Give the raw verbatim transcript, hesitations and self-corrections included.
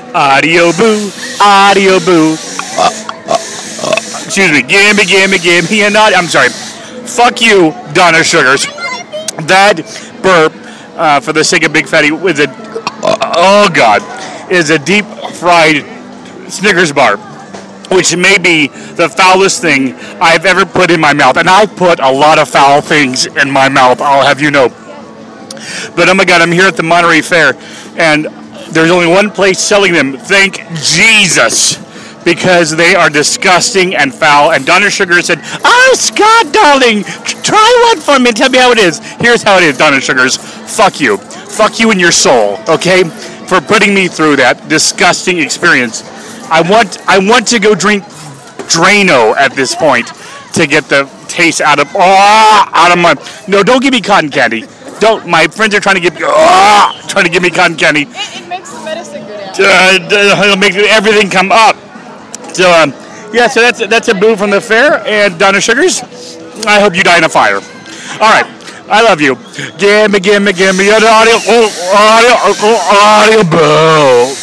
Audio boo, audio boo. Excuse me, gimme, gimme, gimme, and not. I'm sorry. Fuck you, Donna Sugars. That burp, uh, for the sake of Big Fatty, was a oh god, is a deep fried Snickers bar, which may be the foulest thing I've ever put in my mouth, and I put a lot of foul things in my mouth. I'll have you know. But oh my god, I'm here at the Monterey Fair, and there's only one place selling them. Thank Jesus. Because they are disgusting and foul. And Donna Sugar said, "Oh, Scott, darling, try one for me and tell me how it is." Here's how it is, Donna Sugars. Fuck you. Fuck you in your soul, okay? For putting me through that disgusting experience. I want I want to go drink Drano at this point to get the taste out of oh, out of my... No, don't give me cotton candy. Don't. My friends are trying to give oh, trying to give me cotton candy. It, it makes the medicine go down. Uh, it'll make everything come up. So, um, yeah, so that's that's a boo from the fair. And Donna Sugars, I hope you die in a fire. All right, I love you. Gimme, gimme, gimme an audio, audio, audio boo.